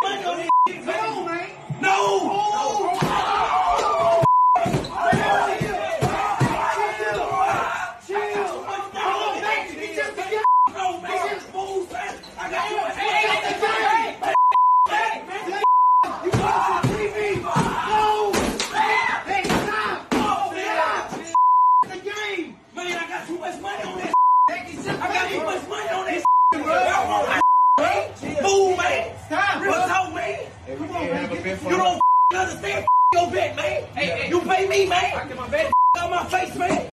money on this shit, man. No, man. No. Too much money on that. I got too much money on that. Y'all want my fool, man. Stop. Real talk, man. Come on, man. You don't understand your bet, man. You pay me, man. I get my bet. On my face, man.